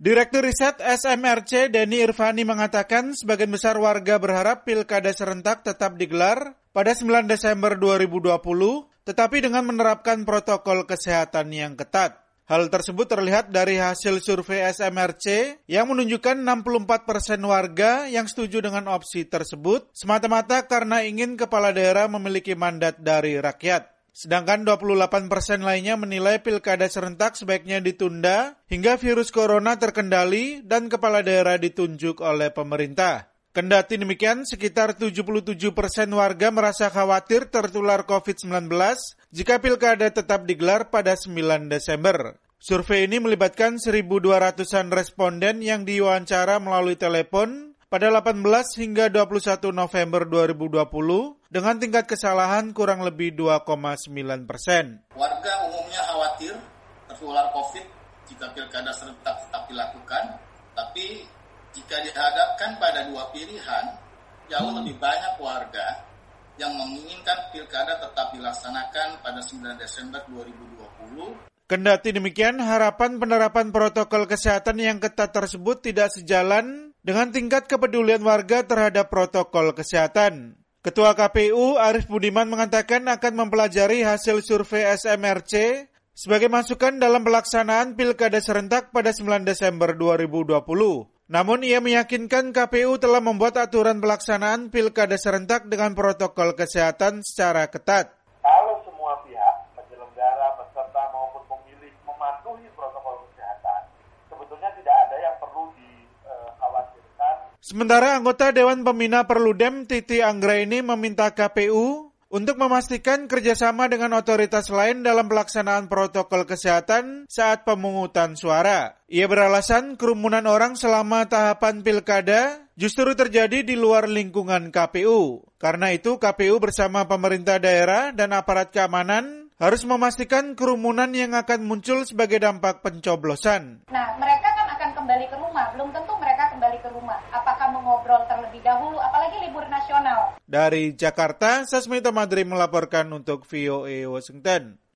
Direktur Riset SMRC Denny Irvani mengatakan sebagian besar warga berharap pilkada serentak tetap digelar pada 9 Desember 2020, tetapi dengan menerapkan protokol kesehatan yang ketat. Hal tersebut terlihat dari hasil survei SMRC yang menunjukkan 64% warga yang setuju dengan opsi tersebut semata-mata karena ingin kepala daerah memiliki mandat dari rakyat. Sedangkan 28% lainnya menilai pilkada serentak sebaiknya ditunda hingga virus corona terkendali dan kepala daerah ditunjuk oleh pemerintah. Kendati demikian, sekitar 77% warga merasa khawatir tertular COVID-19 jika pilkada tetap digelar pada 9 Desember. Survei ini melibatkan 1.200-an responden yang diwawancara melalui telepon pada 18 hingga 21 November 2020 dengan tingkat kesalahan kurang lebih 2,9%. Warga umumnya khawatir tertular COVID jika pilkada serentak tetap dilakukan, tapi jika dihadapkan pada dua pilihan, jauh lebih banyak warga yang menginginkan pilkada tetap dilaksanakan pada 9 Desember 2020. Kendati demikian, harapan penerapan protokol kesehatan yang ketat tersebut tidak sejalan dengan tingkat kepedulian warga terhadap protokol kesehatan. Ketua KPU Arief Budiman mengatakan akan mempelajari hasil survei SMRC sebagai masukan dalam pelaksanaan pilkada serentak pada 9 Desember 2020. Namun ia meyakinkan KPU telah membuat aturan pelaksanaan pilkada serentak dengan protokol kesehatan secara ketat. Kalau semua pihak, penyelenggara, peserta maupun pemilih mematuhi protokol kesehatan, sebetulnya tidak ada yang perlu dikhawatirkan. Sementara anggota Dewan Pembina Perludem Titi Anggraini meminta KPU untuk memastikan kerjasama dengan otoritas lain dalam pelaksanaan protokol kesehatan saat pemungutan suara. Ia beralasan kerumunan orang selama tahapan pilkada justru terjadi di luar lingkungan KPU. Karena itu KPU bersama pemerintah daerah dan aparat keamanan harus memastikan kerumunan yang akan muncul sebagai dampak pencoblosan. Nah, mereka kan akan kembali ke rumah, belum tentu mereka kembali ke rumah. Apakah mengobrol terlebih dahulu, apalagi libur nasional? Dari Jakarta, Sasmita Madri melaporkan untuk VOA Washington.